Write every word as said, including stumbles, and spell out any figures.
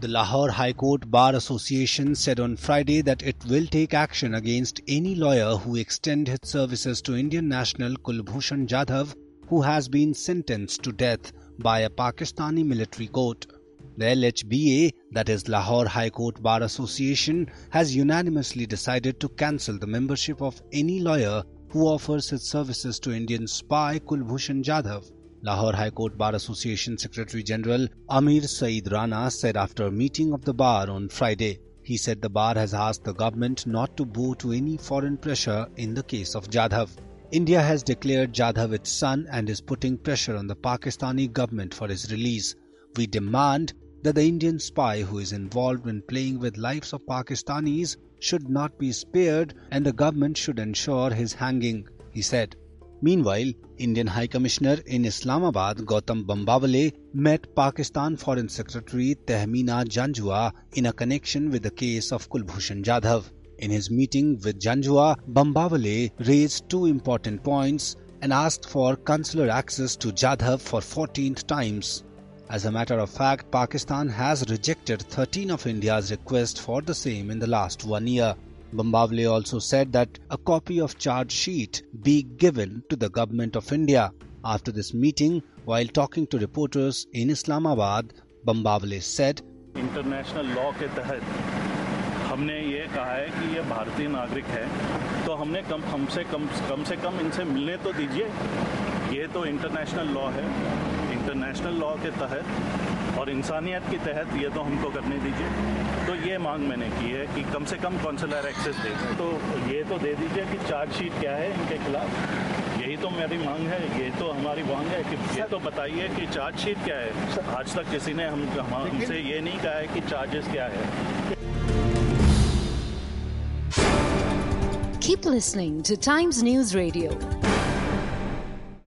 The Lahore High Court Bar Association said on Friday that it will take action against any lawyer who extend his services to Indian national Kulbhushan Jadhav, who has been sentenced to death by a Pakistani military court. The L H B A, that is Lahore High Court Bar Association, has unanimously decided to cancel the membership of any lawyer who offers his services to Indian spy Kulbhushan Jadhav. Lahore High Court Bar Association Secretary General Amir Saeed Rana said after a meeting of the bar on Friday. He said the bar has asked the government not to bow to any foreign pressure in the case of Jadhav. India has declared Jadhav its son and is putting pressure on the Pakistani government for his release. We demand that the Indian spy who is involved in playing with lives of Pakistanis should not be spared and the government should ensure his hanging, he said. Meanwhile, Indian High Commissioner in Islamabad Gautam Bambawale met Pakistan Foreign Secretary Tehmeena Janjua in a connection with the case of Kulbhushan Jadhav. In his meeting with Janjua, Bambawale raised two important points and asked for consular access to Jadhav for fourteenth times. As a matter of fact, Pakistan has rejected thirteen of India's requests for the same in the last one year. Bambawale also said that a copy of charge sheet be given to the government of India. After this meeting, while talking to reporters in Islamabad, Bambawale said, international law के तहत हमने ये कहा है कि ये भारतीय नागरिक है, तो हमने कम हमसे कम कम से कम इनसे मिलने तो दीजिए. ये तो इंटरनेशनल लॉ है, इंटरनेशनल लॉ के तहत और इंसानियत के तहत ये तो हमको करने दीजिए. तो ये मांग मैंने की है कि कम से कम कॉन्सुलर एक्सेस दे. तो ये तो दे दीजिए कि चार्जशीट क्या है इनके खिलाफ. यही तो मेरी मांग है, ये तो हमारी मांग है कि ये तो बताइए कि चार्जशीट क्या है. आज तक किसी ने हम हमसे ये नहीं कहा है कि चार्जेस क्या है. Keep listening to Times News Radio.